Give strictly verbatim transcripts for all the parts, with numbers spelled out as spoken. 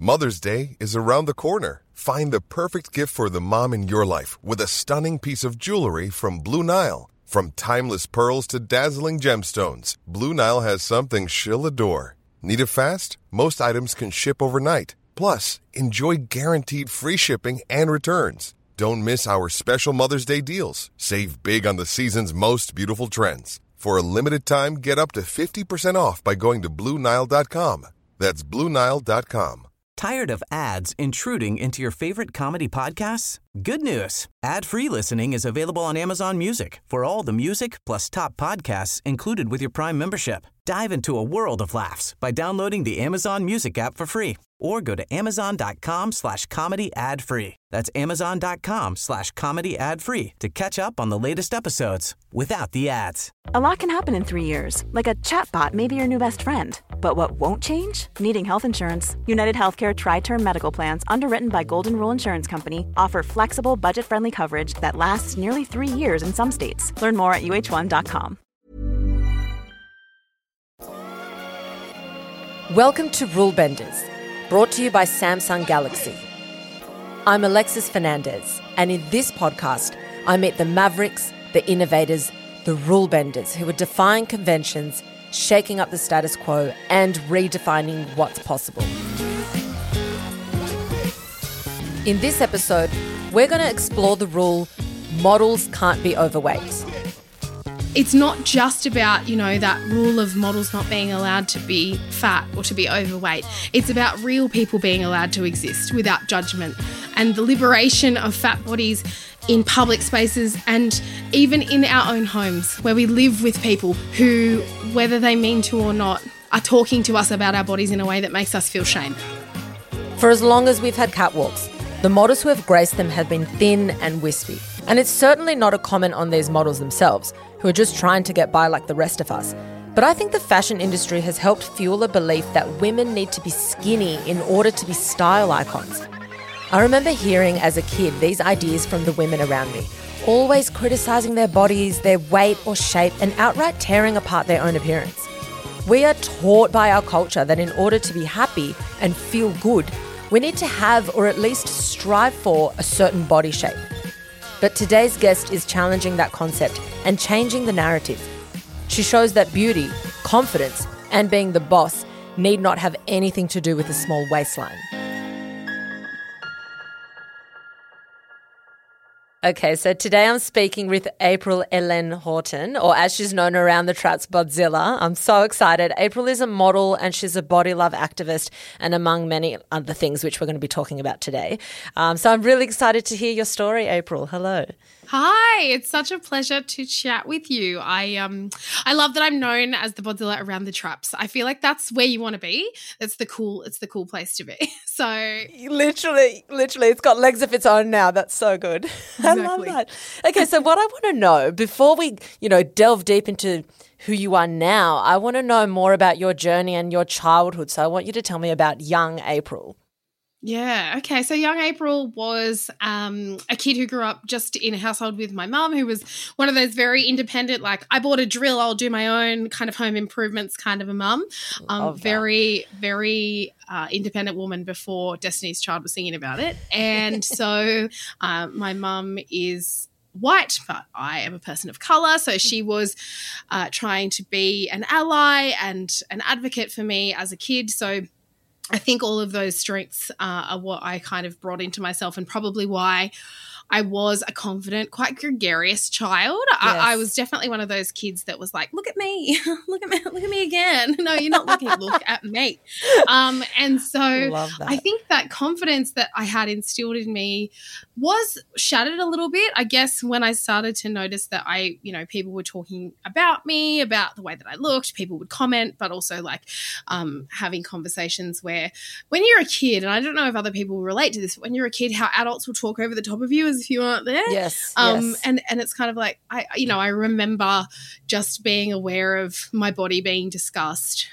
Mother's Day is around the corner. Find the perfect gift for the mom in your life with a stunning piece of jewelry from Blue Nile. From timeless pearls to dazzling gemstones, Blue Nile has something she'll adore. Need it fast? Most items can ship overnight. Plus, enjoy guaranteed free shipping and returns. Don't miss our special Mother's Day deals. Save big on the season's most beautiful trends. For a limited time, get up to fifty percent off by going to Blue Nile dot com. That's Blue Nile dot com. Tired of ads intruding into your favorite comedy podcasts? Good news. Ad-free listening is available on Amazon Music for all the music plus top podcasts included with your Prime membership. Dive into a world of laughs by downloading the Amazon Music app for free or go to amazon.com slash comedy ad-free. That's amazon.com slash comedy ad-free to catch up on the latest episodes without the ads. A lot can happen in three years, like a chatbot may be your new best friend. But what won't change? Needing health insurance. United Healthcare Tri-Term Medical Plans, underwritten by Golden Rule Insurance Company, offer flexible, budget-friendly coverage that lasts nearly three years in some states. Learn more at U H one dot com. Welcome to Rule Benders, brought to you by Samsung Galaxy. I'm Alexis Fernandez, and in this podcast, I meet the mavericks, the innovators, the rule benders who are defying conventions, shaking up the status quo, and redefining what's possible. In this episode, we're going to explore the rule, models can't be overweight. It's not just about, you know, that rule of models not being allowed to be fat or to be overweight. It's about real people being allowed to exist without judgment, and the liberation of fat bodies in public spaces and even in our own homes where we live with people who, whether they mean to or not, are talking to us about our bodies in a way that makes us feel shame. For as long as we've had catwalks, the models who have graced them have been thin and wispy. And it's certainly not a comment on these models themselves, who are just trying to get by like the rest of us. But I think the fashion industry has helped fuel a belief that women need to be skinny in order to be style icons. I remember hearing as a kid these ideas from the women around me, always criticising their bodies, their weight or shape, and outright tearing apart their own appearance. We are taught by our culture that in order to be happy and feel good, we need to have or at least strive for a certain body shape. But today's guest is challenging that concept and changing the narrative. She shows that beauty, confidence, and being the boss need not have anything to do with a small waistline. Okay, so today I'm speaking with April Ellen Horton, or as she's known around the traps, Bodzilla. I'm so excited. April is a model and she's a body love activist, and among many other things which we're going to be talking about today. Um, so I'm really excited to hear your story, April. Hello. Hi, it's such a pleasure to chat with you. I um I love that I'm known as the Bodzilla around the traps. I feel like that's where you want to be. That's the cool it's the cool place to be. So literally, literally, it's got legs of its own now. That's so good. Exactly. I love that. Okay, so what I want to know before we, you know, delve deep into who you are now, I want to know more about your journey and your childhood. So I want you to tell me about young April. Yeah. Okay. So young April was um, a kid who grew up just in a household with my mum, who was one of those very independent, like, I bought a drill, I'll do my own kind of home improvements kind of a mum. Um, very, very uh, independent woman before Destiny's Child was singing about it. And so uh, my mum is white, but I am a person of colour. So she was uh, trying to be an ally and an advocate for me as a kid. So I think all of those strengths uh, are what I kind of brought into myself, and probably why I was a confident, quite gregarious child. Yes. I, I was definitely one of those kids that was like, look at me, look at me, look at me again. No, you're not looking, look at me. Um, and so I think that confidence that I had instilled in me was shattered a little bit, I guess, when I started to notice that I, you know, people were talking about me, about the way that I looked, people would comment, but also like um, having conversations where when you're a kid, and I don't know if other people will relate to this, but when you're a kid, how adults will talk over the top of you as if you aren't there. Yes, um, yes. And, and it's kind of like, I, you know, I remember just being aware of my body being discussed.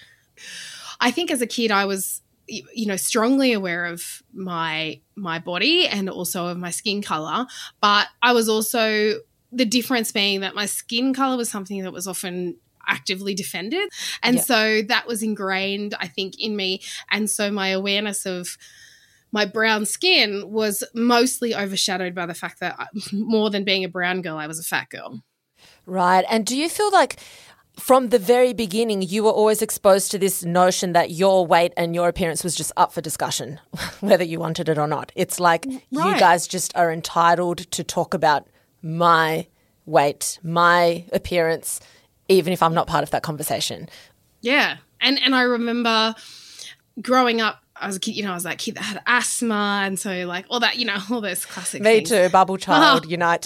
I think as a kid I was, you know, strongly aware of my my body and also of my skin colour, but I was also, the difference being that my skin colour was something that was often, actively defended. And Yeah. so that was ingrained, I think, in me. And so my awareness of my brown skin was mostly overshadowed by the fact that I, more than being a brown girl, I was a fat girl. Right. And do you feel like from the very beginning you were always exposed to this notion that your weight and your appearance was just up for discussion, whether you wanted it or not? It's like Right. you guys just are entitled to talk about my weight, my appearance, even if I'm not part of that conversation. Yeah. And and I remember growing up, I was a kid, you know, I was that kid that had asthma, and so like all that, you know, all those classic Me things. too, bubble child, Oh. unite.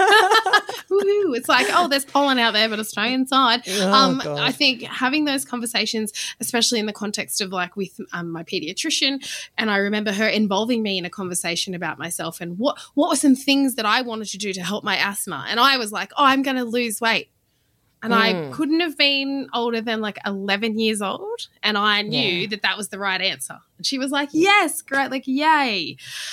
Woohoo. It's like, oh, there's pollen out there, but stay inside. Oh, um, God. I think having those conversations, especially in the context of like with um, my pediatrician, and I remember her involving me in a conversation about myself and what what were some things that I wanted to do to help my asthma. And I was like, oh, I'm going to lose weight. And I couldn't have been older than like eleven years old. And I knew Yeah. that that was the right answer. And she was like, yes, great, like, yay.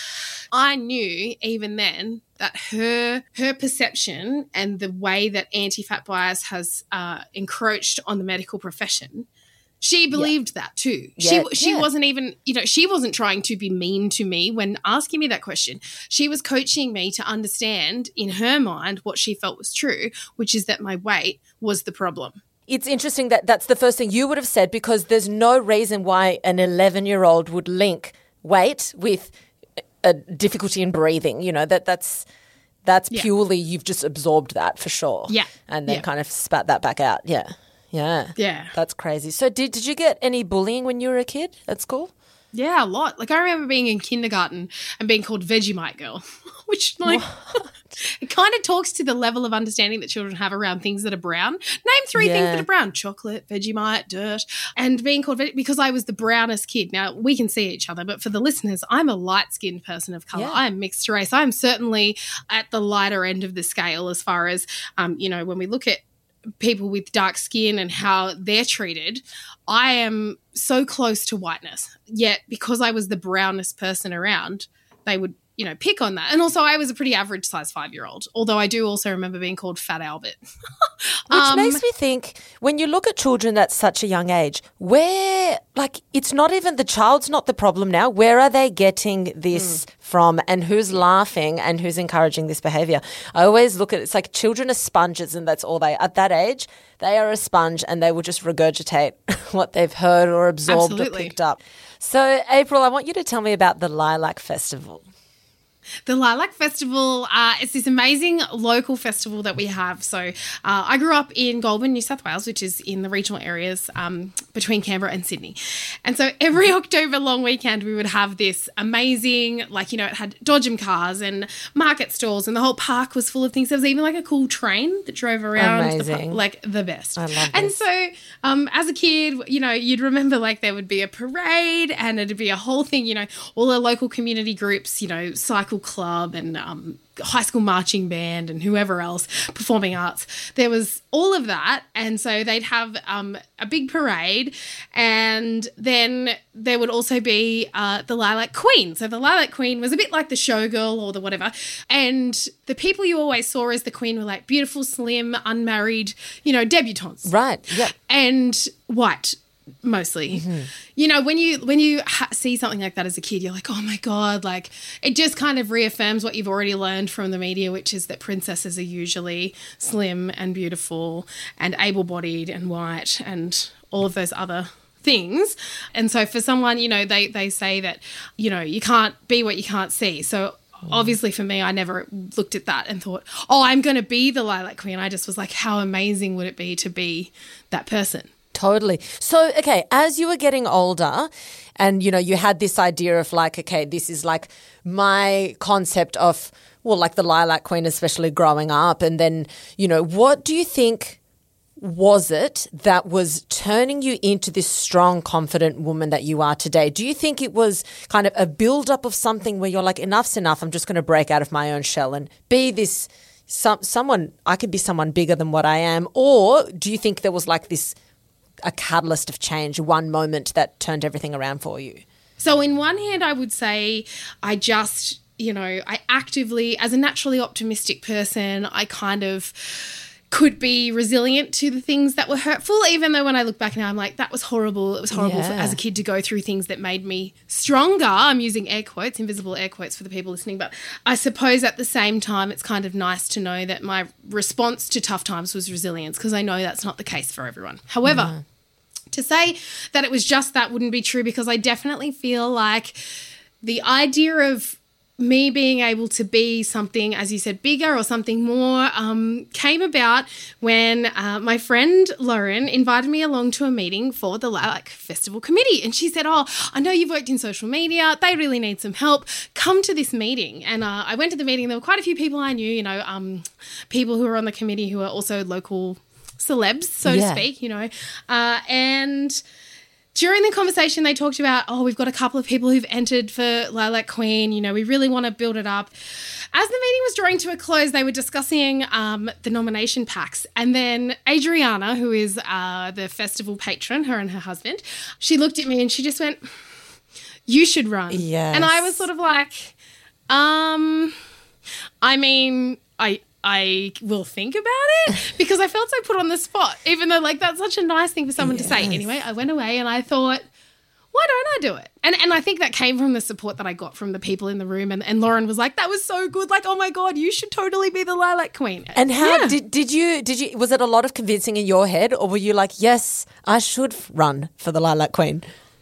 I knew even then that her her perception and the way that anti-fat bias has uh, encroached on the medical profession, she believed that too. Yeah, she she yeah. wasn't even, you know, she wasn't trying to be mean to me when asking me that question. She was coaching me to understand in her mind what she felt was true, which is that my weight was the problem. It's interesting that that's the first thing you would have said, because there's no reason why an eleven-year-old would link weight with a difficulty in breathing. You know, that that's that's Yeah. purely you've just absorbed that for sure. Yeah. And then Yeah. kind of spat that back out. Yeah. Yeah. Yeah. That's crazy. So did did you get any bullying when you were a kid at school? Yeah, a lot. Like I remember being in kindergarten and being called Vegemite girl, which like it kind of talks to the level of understanding that children have around things that are brown. Name three things Yeah. that are brown: chocolate, Vegemite, dirt, and being called Veg- because I was the brownest kid. Now we can see each other, but for the listeners, I'm a light-skinned person of color. Yeah. I'm mixed race. I'm certainly at the lighter end of the scale as far as um, you know, when we look at people with dark skin and how they're treated. I am so close to whiteness, yet because I was the brownest person around, they would, you know, pick on that. And also I was a pretty average size five-year-old, although I do also remember being called Fat Albert. Which Um, makes me think, when you look at children at such a young age, where, like, it's not even the child's not the problem now. Where are they getting this from, and who's laughing and who's encouraging this behavior? I always look at it, it's like children are sponges, and that's all they, at that age, they are a sponge and they will just regurgitate what they've heard or absorbed Absolutely. or picked up. So, April, I want you to tell me about the Lilac Festival. The Lilac Festival, uh, it's this amazing local festival that we have. So uh, I grew up in Goulburn, New South Wales, which is in the regional areas um, between Canberra and Sydney. And so every October long weekend we would have this amazing, like, you know, it had Dodgem cars and market stalls, and the whole park was full of things. There was even like a cool train that drove around. The Amazing. park, like the best. I love And this. so um, as a kid, you know, you'd remember like there would be a parade and it'd be a whole thing, you know, all the local community groups, you know, cycle club and um, high school marching band and whoever else, performing arts. There was all of that. And so they'd have um, a big parade, and then there would also be uh, the Lilac Queen. So the Lilac Queen was a bit like the showgirl or the whatever. And the people you always saw as the queen were like beautiful, slim, unmarried, you know, debutantes. Right, yep. And white. Mostly, you know, when you when you ha- see something like that as a kid, you're like, oh my God, like it just kind of reaffirms what you've already learned from the media, which is that princesses are usually slim and beautiful and able-bodied and white and all of those other things. And so for someone, you know, they they say that, you know, you can't be what you can't see. So obviously for me, I never looked at that and thought, oh, I'm going to be the Lilac Queen. I just was like, how amazing would it be to be that person? Totally. So, okay, as you were getting older and, you know, you had this idea of like, okay, this is like my concept of, well, like the Lilac Queen, especially growing up. And then, you know, what do you think was it that was turning you into this strong, confident woman that you are today? Do you think it was kind of a build-up of something where you're like, enough's enough, I'm just going to break out of my own shell and be this, some, someone, I could be someone bigger than what I am? Or do you think there was like this, a catalyst of change, one moment that turned everything around for you? So in one hand, I would say I just, you know, I actively, as a naturally optimistic person, I kind of could be resilient to the things that were hurtful, even though when I look back now, I'm like, that was horrible. It was horrible Yeah. for, as a kid to go through things that made me stronger. I'm using air quotes, invisible air quotes for the people listening. But I suppose at the same time, it's kind of nice to know that my response to tough times was resilience, because I know that's not the case for everyone. However, mm. to say that it was just that wouldn't be true, because I definitely feel like the idea of me being able to be something, as you said, bigger or something more, um, came about when uh, my friend Lauren invited me along to a meeting for the Lilac Festival Committee. And she said, oh, I know you've worked in social media. They really need some help. Come to this meeting. And uh, I went to the meeting. There were quite a few people I knew, you know, um, people who were on the committee who are also local celebs, so yeah. to speak, you know. Uh, and during the conversation, they talked about, oh, we've got a couple of people who've entered for Lilac Queen. You know, we really want to build it up. As the meeting was drawing to a close, they were discussing um, the nomination packs. And then Adriana, who is uh, the festival patron, her and her husband, she looked at me and she just went, you should run. Yes. And I was sort of like, um, I mean, I... I will think about it, because I felt so put on the spot, even though like that's such a nice thing for someone yes. to say. Anyway, I went away and I thought, why don't I do it? And and I think that came from the support that I got from the people in the room. And, and Lauren was like, that was so good. Like, oh my God, you should totally be the Lilac Queen. And how yeah. did, did you, did you, was it a lot of convincing in your head, or were you like, yes, I should run for the Lilac Queen?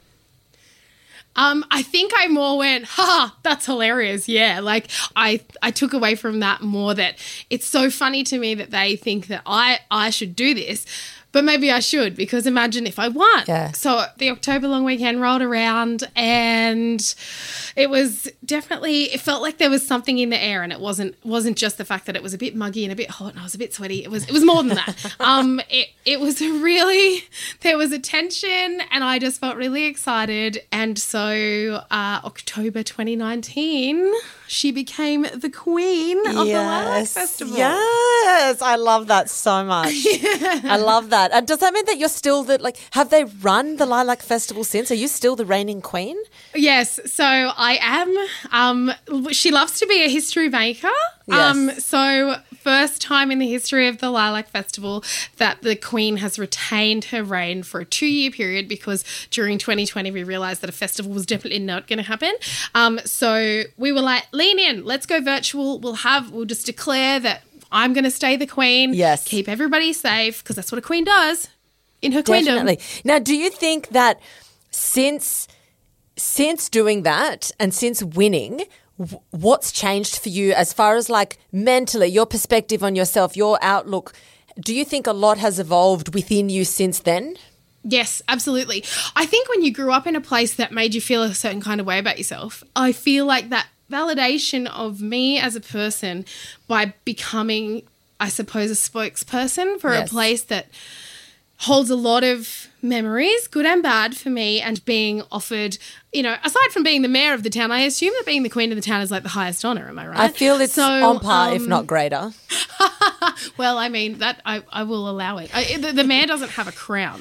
Um, I think I more went, ha, that's hilarious. Yeah. Like I, I took away from that more that it's so funny to me that they think that I, I should do this, but maybe I should, because imagine if I won. Yeah. So the October long weekend rolled around and it was definitely, it felt like there was something in the air, and it wasn't, wasn't just the fact that it was a bit muggy and a bit hot and I was a bit sweaty. It was, it was more than that. um, it, it was a really, there was a tension and I just felt really excited. And so uh, October twenty nineteen, she became the queen of yes. the Lilac Festival. Yes, I love that so much. Yeah. I love that. And does that mean that you're still the, like, have they run the Lilac Festival since? Are you still the reigning queen? Yes, so I am. Um, she loves to be a history maker. Yes. Um, so first time in the history of the Lilac Festival that the Queen has retained her reign for a two-year period, because during twenty twenty we realised that a festival was definitely not going to happen. Um, so we were like, lean in, let's go virtual. We'll have, we'll just declare that I'm going to stay the Queen. Yes. Keep everybody safe, because that's what a Queen does in her queendom. Definitely. Now, do you think that since since doing that and since winning, w- what's changed for you as far as like mentally, your perspective on yourself, your outlook? Do you think a lot has evolved within you since then? Yes, absolutely. I think when you grew up in a place that made you feel a certain kind of way about yourself, I feel like that validation of me as a person by becoming, I suppose, a spokesperson for yes. a place that holds a lot of memories, good and bad, for me, and being offered, you know, aside from being the mayor of the town, I assume that being the queen of the town is like the highest honour, am I right? I feel it's so, on par, um, if not greater. Well, I mean, that I, I will allow it. I, the, the mayor doesn't have a crown.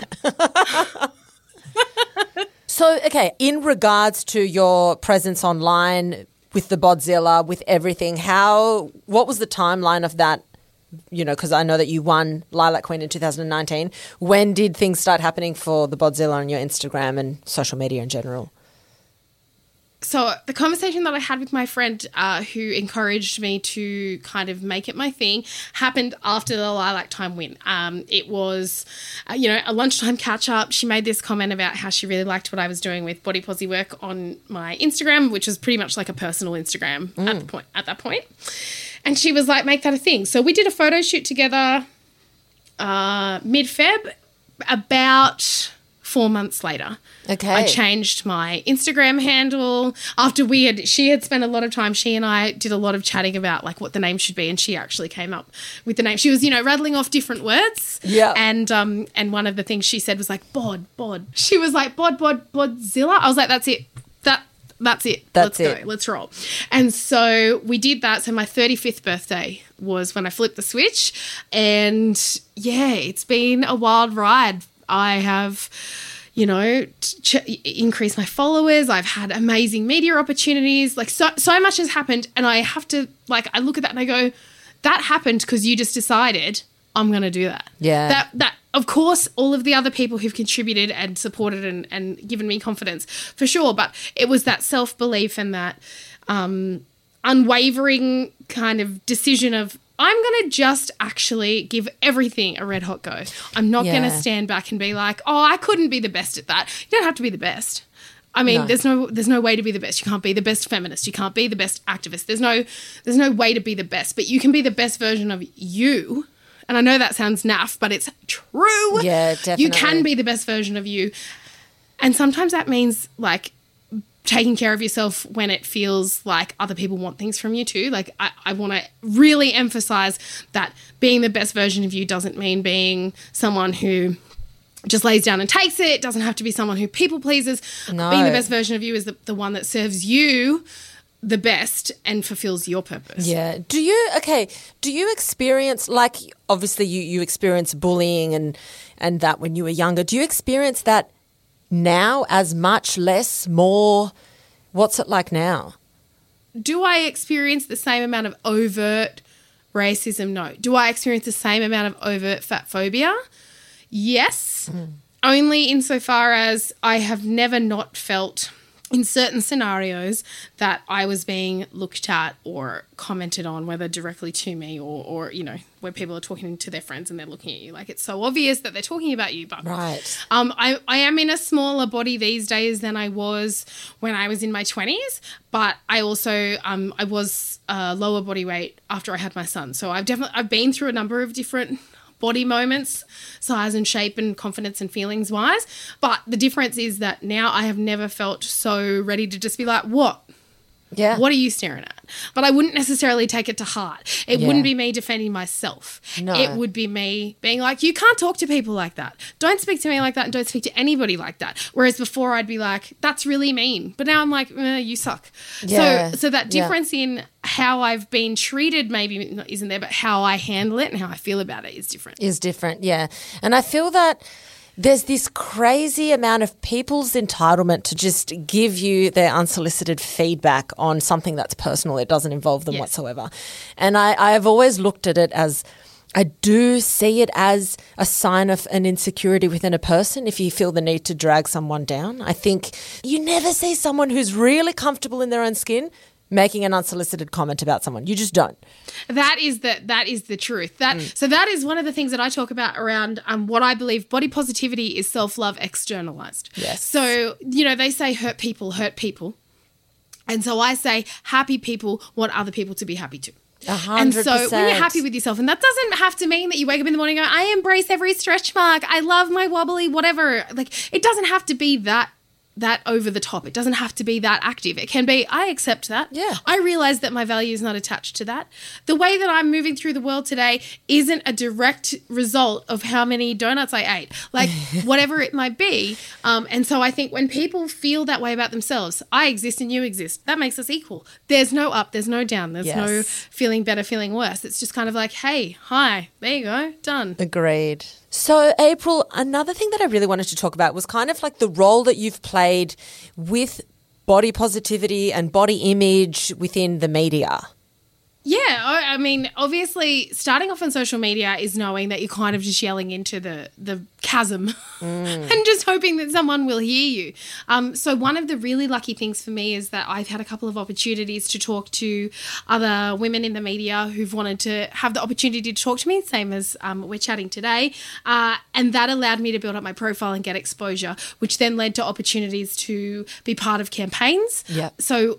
So, okay, in regards to your presence online with the Bodzilla, with everything, how, what was the timeline of that? You know, because I know that you won Lilac Queen in two thousand nineteen. When did things start happening for the Bodzilla on your Instagram and social media in general? So the conversation that I had with my friend uh, who encouraged me to kind of make it my thing happened after the Lilac Time win. Um, it was, uh, you know, a lunchtime catch-up. She made this comment about how she really liked what I was doing with body posi work on my Instagram, which was pretty much like a personal Instagram mm. at the point at that point. And she was like, make that a thing. So we did a photo shoot together uh, mid-Feb, about four months later. Okay. I changed my Instagram handle after we had, she had spent a lot of time, she and I did a lot of chatting about like what the name should be, and she actually came up with the name. She was, you know, rattling off different words. Yeah. And um and one of the things she said was like, bod, bod. She was like, bod, bod, bodzilla. I was like, that's it. That That's it. That's Let's it. go. Let's roll. And so we did that. So my thirty-fifth birthday was when I flipped the switch. And yeah, it's been a wild ride. I have, you know, ch- increased my followers. I've had amazing media opportunities. Like so, so much has happened. And I have to, like, I look at that and I go, that happened because you just decided I'm going to do that. Yeah. That, that, of course, all of the other people who've contributed and supported and, and given me confidence, for sure. But it was that self-belief and that um, unwavering kind of decision of, I'm going to just actually give everything a red hot go. I'm not Yeah. going to stand back and be like, oh, I couldn't be the best at that. You don't have to be the best. I mean, No. there's no there's no way to be the best. You can't be the best feminist. You can't be the best activist. There's no there's no way to be the best, but you can be the best version of you. And I know that sounds naff, but it's true. Yeah, definitely. You can be the best version of you. And sometimes that means like taking care of yourself when it feels like other people want things from you too. Like I, I want to really emphasize that being the best version of you doesn't mean being someone who just lays down and takes it. It doesn't have to be someone who people pleases. No. Being the best version of you is the, the one that serves you the best and fulfills your purpose. Yeah. Do you, okay, do you experience, like obviously you, you experience bullying and, and that when you were younger, do you experience that now as much, less, more? What's it like now? Do I experience the same amount of overt racism? No. Do I experience the same amount of overt fat phobia? Yes. Mm. Only insofar as I have never not felt in certain scenarios that I was being looked at or commented on, whether directly to me or, or, you know, where people are talking to their friends and they're looking at you. Like, it's so obvious that they're talking about you. But right. um, I, I am in a smaller body these days than I was when I was in my twenties. But I also, um, I was uh, lower body weight after I had my son. So I've definitely, I've been through a number of different body moments, size and shape and confidence and feelings wise. But the difference is that now I have never felt so ready to just be like, what? Yeah. What are you staring at? But I wouldn't necessarily take it to heart. It Yeah. wouldn't be me defending myself. No. It would be me being like, you can't talk to people like that. Don't speak to me like that and don't speak to anybody like that. Whereas before I'd be like, that's really mean. But now I'm like, eh, you suck. Yeah. So, so that Yeah. difference in how I've been treated maybe isn't there, but how I handle it and how I feel about it is different. Is different, yeah. And I feel that there's this crazy amount of people's entitlement to just give you their unsolicited feedback on something that's personal. It doesn't involve them Yes. whatsoever. And I, I have always looked at it as, I do see it as a sign of an insecurity within a person if you feel the need to drag someone down. I think you never see someone who's really comfortable in their own skin making an unsolicited comment about someone. You just don't. That is the that is the truth. That mm. so that is one of the things that I talk about around um, what I believe body positivity is self-love externalized. Yes. So, you know, they say hurt people hurt people. And so I say happy people want other people to be happy too. A hundred And so when you're happy with yourself, and that doesn't have to mean that you wake up in the morning and go, I embrace every stretch mark. I love my wobbly, whatever. Like, it doesn't have to be that that over the top. It doesn't have to be that active. It can be, I accept that. Yeah. I realize that my value is not attached to that. The way that I'm moving through the world today isn't a direct result of how many donuts I ate, like whatever it might be. Um, and so I think when people feel that way about themselves, I exist and you exist, that makes us equal. There's no up, there's no down, there's Yes. no feeling better, feeling worse. It's just kind of like, hey, hi, there you go, done. Agreed. So, April, another thing that I really wanted to talk about was kind of like the role that you've played with body positivity and body image within the media. Yeah, I I mean, obviously, starting off on social media is knowing that you're kind of just yelling into the the chasm mm. and just hoping that someone will hear you. Um, so one of the really lucky things for me is that I've had a couple of opportunities to talk to other women in the media who've wanted to have the opportunity to talk to me, same as um, we're chatting today, uh, and that allowed me to build up my profile and get exposure, which then led to opportunities to be part of campaigns. Yep. So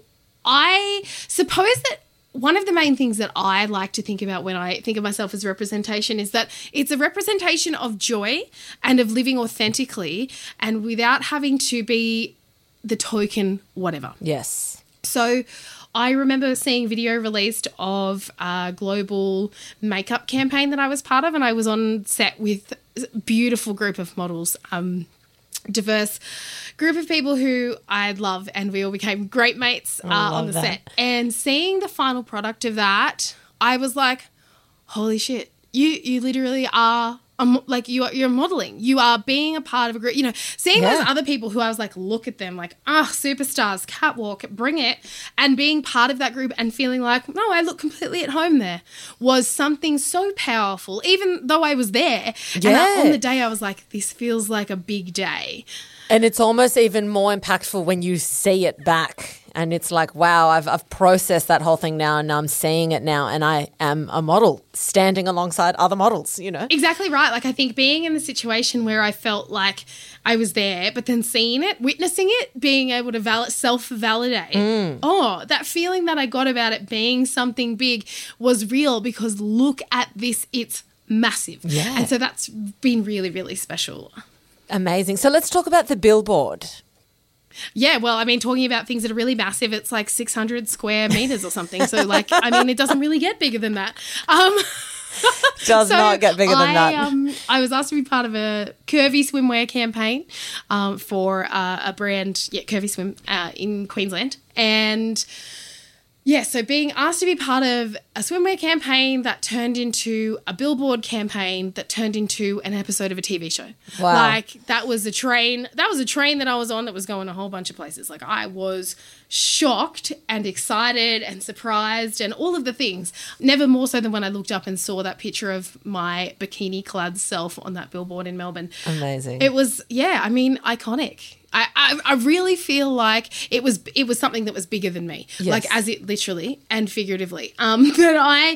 I suppose that one of the main things that I like to think about when I think of myself as representation is that it's a representation of joy and of living authentically and without having to be the token whatever. Yes. So I remember seeing video released of a global makeup campaign that I was part of, and I was on set with a beautiful group of models, um, diverse group of people who I love, and we all became great mates uh, on the that. set. And seeing the final product of that, I was like, holy shit, you you literally are a, mo- like you are, you're modeling. You are being a part of a group. You know, seeing Yeah. those other people who I was like, look at them, like, ah, superstars, catwalk, bring it, and being part of that group and feeling like, no, I look completely at home there, was something so powerful. Even though I was there, and Yeah. I, on the day I was like, this feels like a big day. And it's almost even more impactful when you see it back. And it's like, wow, I've I've processed that whole thing now and I'm seeing it now and I am a model standing alongside other models, you know? Exactly right. Like I think being in the situation where I felt like I was there, but then seeing it, witnessing it, being able to val- self-validate. Mm. Oh, that feeling that I got about it being something big was real because look at this, it's massive. Yeah. And so that's been really, really special. Amazing. So let's talk about the billboard. Yeah, well, I mean, talking about things that are really massive, it's like six hundred square meters or something. So, like, I mean, it doesn't really get bigger than that. Um, Does so not get bigger than I, that. Um, I was asked to be part of a curvy swimwear campaign um, for uh, a brand, yeah, Curvy Swim uh, in Queensland. And yeah, so being asked to be part of a swimwear campaign that turned into a billboard campaign that turned into an episode of a T V show. Wow. Like that was a train, that was a train that I was on that was going a whole bunch of places. Like I was shocked and excited and surprised and all of the things. Never more so than when I looked up and saw that picture of my bikini-clad self on that billboard in Melbourne. Amazing. It was, yeah, I mean, iconic. I, I, I really feel like it was it was something that was bigger than me, Yes. like as it literally and figuratively. Um, that I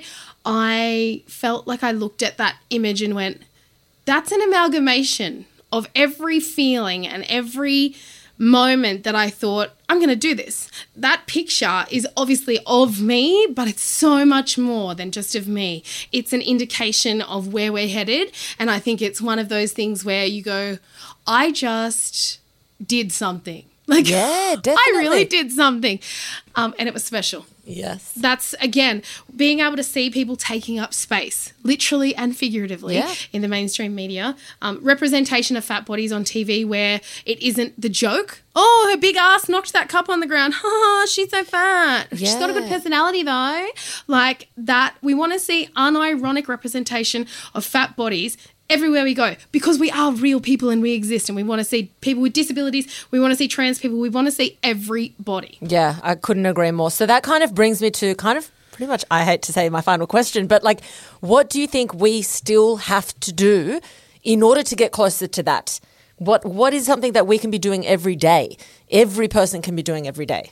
I felt like I looked at that image and went, that's an amalgamation of every feeling and every moment that I thought, I'm going to do this. That picture is obviously of me, but it's so much more than just of me. It's an indication of where we're headed, and I think it's one of those things where you go, I just did something. Like, Yeah, I definitely. really did something. Um, and it was special. Yes. That's, again, being able to see people taking up space, literally and figuratively, Yeah. in the mainstream media. Um, representation of fat bodies on T V where it isn't the joke. Oh, her big ass knocked that cup on the ground. Ha, she's so fat. She's got a good Yeah. personality, though. Like that, we want to see unironic representation of fat bodies everywhere we go because we are real people and we exist and we want to see people with disabilities. We want to see trans people. We want to see everybody. Yeah, I couldn't agree more. So that kind of brings me to kind of pretty much, I hate to say my final question, but like, what do you think we still have to do in order to get closer to that? What What is something that we can be doing every day? Every person can be doing every day.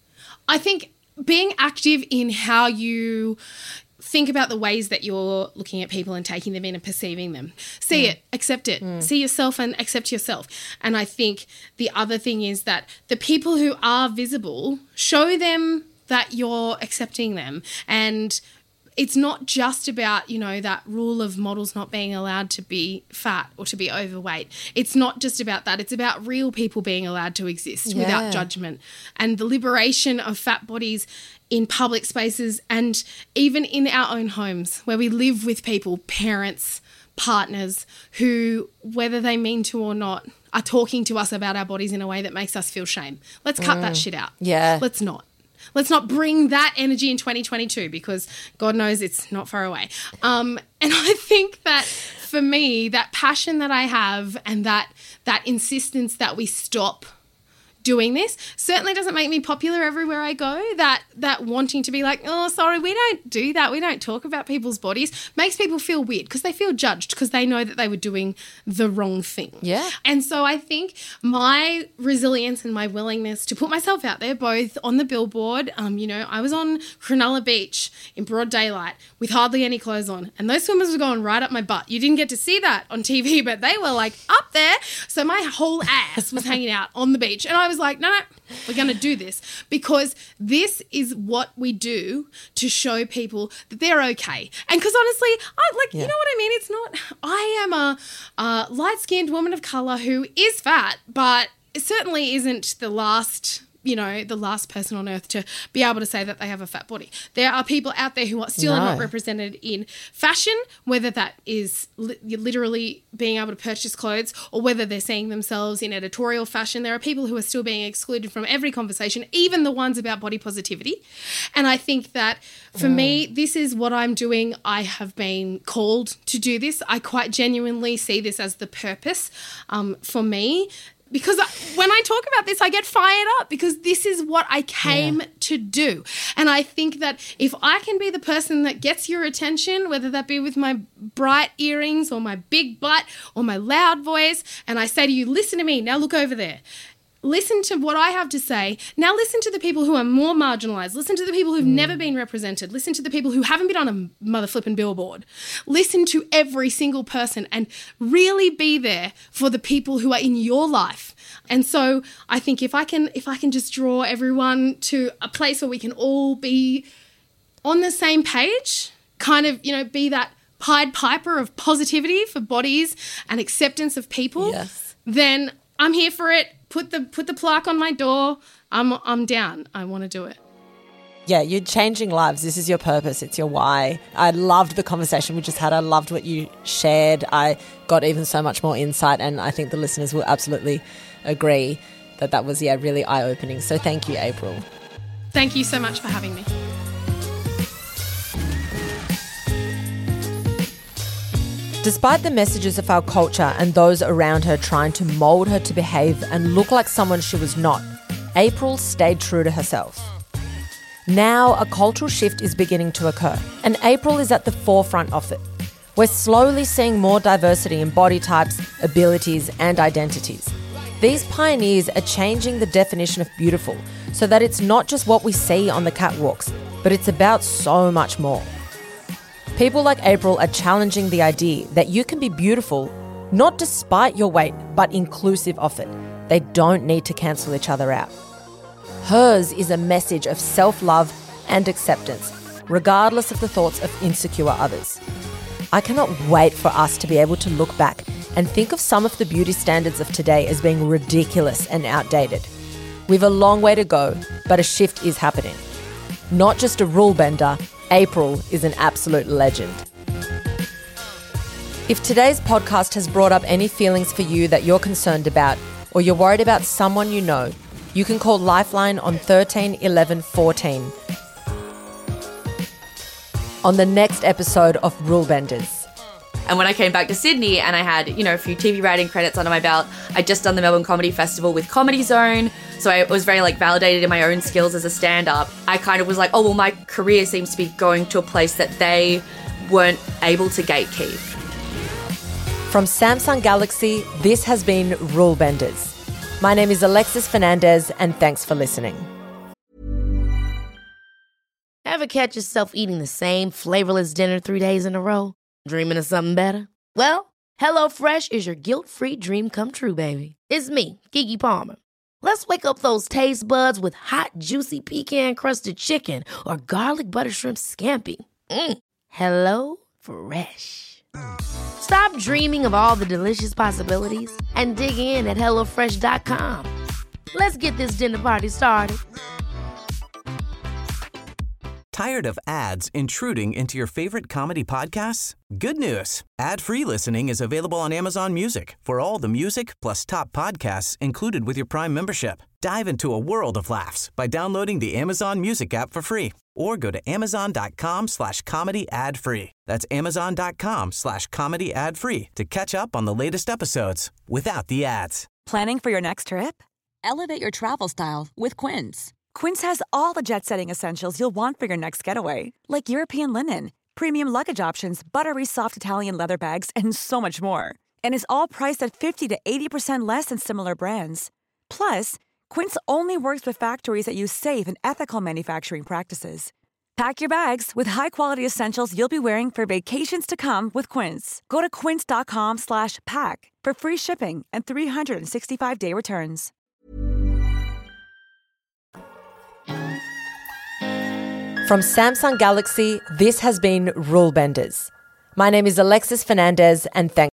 I think being active in how you think about the ways that you're looking at people and taking them in and perceiving them. See Mm. it, accept it. See yourself and accept yourself. And I think the other thing is that the people who are visible, show them that you're accepting them. And it's not just about, you know, that rule of models not being allowed to be fat or to be overweight. It's not just about that. It's about real people being allowed to exist Yeah. without judgment. And the liberation of fat bodies in public spaces and even in our own homes where we live with people, parents, partners who, whether they mean to or not, are talking to us about our bodies in a way that makes us feel shame. Let's cut that shit out. Yeah. Let's not. Let's not bring that energy in twenty twenty-two because God knows it's not far away. Um, and I think that for me, that passion that I have and that that insistence that we stop doing this certainly doesn't make me popular everywhere I go. That that wanting to be like, oh, sorry, we don't do that. We don't talk about people's bodies makes people feel weird because they feel judged because they know that they were doing the wrong thing. Yeah. And so I think my resilience and my willingness to put myself out there, both on the billboard, um, you know, I was on Cronulla Beach in broad daylight with hardly any clothes on, and those swimmers were going right up my butt. You didn't get to see that on T V, but they were like up there. So my whole ass was hanging out on the beach, and I was like, no, no, we're going to do this because this is what we do to show people that they're okay. And because honestly, I like, Yeah. you know what I mean? It's not, I am a, a light-skinned woman of color who is fat, but it certainly isn't the last you know, the last person on earth to be able to say that they have a fat body. There are people out there who are still No. not represented in fashion, whether that is li- literally being able to purchase clothes or whether they're seeing themselves in editorial fashion. There are people who are still being excluded from every conversation, even the ones about body positivity. And I think that for mm. me, this is what I'm doing. I have been called to do this. I quite genuinely see this as the purpose um, for me. Because when I talk about this, I get fired up because this is what I came yeah. to do. And I think that if I can be the person that gets your attention, whether that be with my bright earrings or my big butt or my loud voice, and I say to you, listen to me, now look over there. Listen to what I have to say. Now listen to the people who are more marginalised. Listen to the people who've mm. never been represented. Listen to the people who haven't been on a mother flipping billboard. Listen to every single person and really be there for the people who are in your life. And so I think if I can, if I can just draw everyone to a place where we can all be on the same page, kind of, you know, be that Pied Piper of positivity for bodies and acceptance of people, yes. then I'm here for it. Put the put the plaque on my door. I'm I'm down. I want to do it. Yeah, you're changing lives. This is your purpose. It's your why. I loved the conversation we just had. I loved what you shared. I got even so much more insight, and I think the listeners will absolutely agree that that was, yeah, really eye-opening. So thank you, April. Thank you so much for having me. Despite the messages of our culture and those around her trying to mould her to behave and look like someone she was not, April stayed true to herself. Now a cultural shift is beginning to occur, and April is at the forefront of it. We're slowly seeing more diversity in body types, abilities, and identities. These pioneers are changing the definition of beautiful so that it's not just what we see on the catwalks, but it's about so much more. People like April are challenging the idea that you can be beautiful not despite your weight, but inclusive of it. They don't need to cancel each other out. Hers is a message of self-love and acceptance, regardless of the thoughts of insecure others. I cannot wait for us to be able to look back and think of some of the beauty standards of today as being ridiculous and outdated. We've a long way to go, but a shift is happening. Not just a rule bender, April is an absolute legend. If today's podcast has brought up any feelings for you that you're concerned about, or you're worried about someone you know, you can call Lifeline on thirteen eleven fourteen. On the next episode of Rule Benders. And when I came back to Sydney and I had, you know, a few T V writing credits under my belt, I'd just done the Melbourne Comedy Festival with Comedy Zone. So I was very, like, validated in my own skills as a stand-up. I kind of was like, oh, well, my career seems to be going to a place that they weren't able to gatekeep. From Samsung Galaxy, this has been Rule Benders. My name is Alexis Fernandez, and thanks for listening. Ever catch yourself eating the same flavorless dinner three days in a row? Dreaming of something better? Well, HelloFresh is your guilt-free dream come true, baby. It's me, Keke Palmer. Let's wake up those taste buds with hot, juicy pecan-crusted chicken or garlic butter shrimp scampi. Mm. Hello Fresh. Stop dreaming of all the delicious possibilities and dig in at hello fresh dot com. Let's get this dinner party started. Tired of ads intruding into your favorite comedy podcasts? Good news. Ad-free listening is available on Amazon Music for all the music plus top podcasts included with your Prime membership. Dive into a world of laughs by downloading the Amazon Music app for free or go to amazon.com slash comedy ad free. That's amazon.com slash comedy ad free to catch up on the latest episodes without the ads. Planning for your next trip? Elevate your travel style with Quince. Quince has all the jet-setting essentials you'll want for your next getaway, like European linen, premium luggage options, buttery soft Italian leather bags, and so much more. And is all priced at fifty to eighty percent less than similar brands. Plus, Quince only works with factories that use safe and ethical manufacturing practices. Pack your bags with high-quality essentials you'll be wearing for vacations to come with Quince. Go to quince.com slash pack for free shipping and three sixty-five day returns. From Samsung Galaxy, this has been Rule Benders. My name is Alexis Fernandez, and thanks